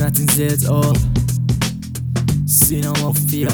نتین زد سینا مافیا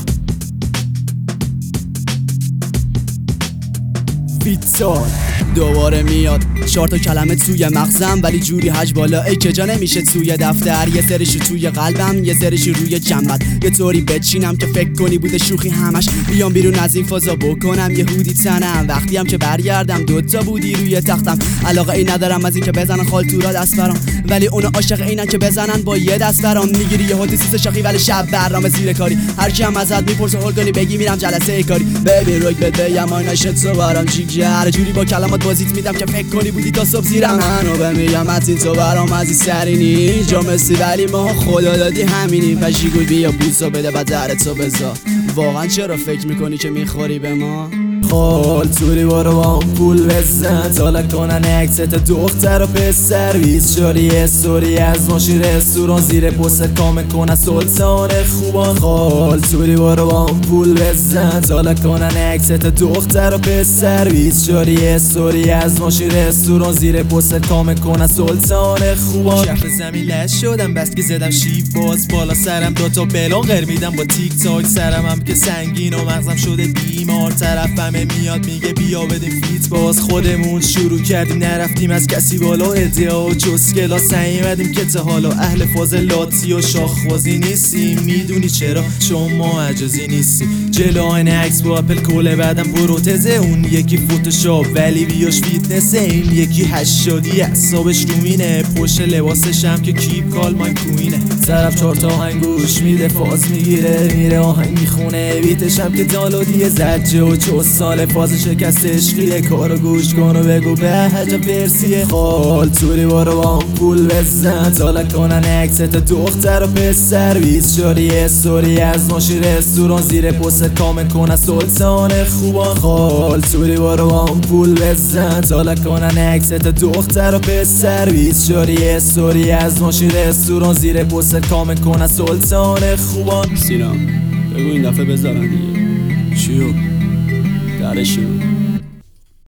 ویتال دوباره میاد 4 تا کلمه توی مغزم ولی جوری حج بالا ای که جا نمیشه توی دفتر. یه سرشو توی قلبم یه سرشو روی جنبت، یه طوری بچینم که فکر کنی بوده شوخی همش. بیام بیرون از این فضا بکنم یه هودی تنم، وقتی هم که برگردم 2 تا بودی روی تختم. علاقه ای ندارم از این که بزنن خالتورا دست برام، ولی اونا عاشق اینن که بزنن با یه دست برام. میگیری یه هودی سیس شاخی ولی شب برنامه زیر کاری. هر کی هم ازت میپرسه هول کنی بگی میرم جلسه ای کاری. بیبی روک بده یما نشت تو برام جیگر جوری با کلمات بازیت میدم که فکر کنی بودی تا صبح زیرم. منو بمیگم از این تو برام از این سرینی جا مسی ولی ما خدا دادی همینی. پشی گوی بیا بوسو بده و درتو بذار. واقعا چرا فکر میکنی که میخوری به ما؟ خالتوری برو با اون پول بزن تالا کنن اکست دختر و پسر. 24 استوری از ماشین رستوران زیر پوستر کامل کنن سلطان خوبان. خالتوری برو با اون پول بزن تالا کنن اکست دختر و پسر. 24 استوری از ماشین رستوران زیر پوستر کامل کنن سلطان خوبان. شهر زمین لش شدم بس که زدم شیب باز بالا سرم 2 تا بلون قرمیدم با تیک تاک. سرم هم که سنگین و مغزم شده بیمار. طرفم میاد میگه بیا بدیم فیت باز. خودمون شروع کردیم نرفتیم از کسی بالا. ادعا و جسکلا سعیمدیم که تا حالا اهل فاضلاتی و شاخوازی نیستیم. میدونی چرا؟ چون ما عجزی نیستیم. جلو آینه عکس با اپل کوله بعدم پروتزه. اون یکی فوتوشاپ ولی بیاش فیتنسه. این یکی 80 اعصابش رومینه. پشت لباسش هم که کیپ کال مای کوینه. طرف 4 تا آهنگ گوش میده فاز میگیره میره آهنگ میخونه. بیتش هم که دالودیه زجه و 4 سال فاز شکست عشقیه. کارو گوش کن و بگو به عجب ورسیه. خالتوری برو با اون پول بزن تالا کنن اکست دختر و پسر. 24 استوری از ماشین رستوران زیر پوستر کامل کنن سلطان خوبان. خالتوری برو با اون پول بزن تالا کنن اکست دختر و پسر. 24 استوری از ماشین رستوران زیر پوستر کامل کنن سلطان خوبان. سینا بگو این دفعه بذارن دیگه. چیو؟ درشون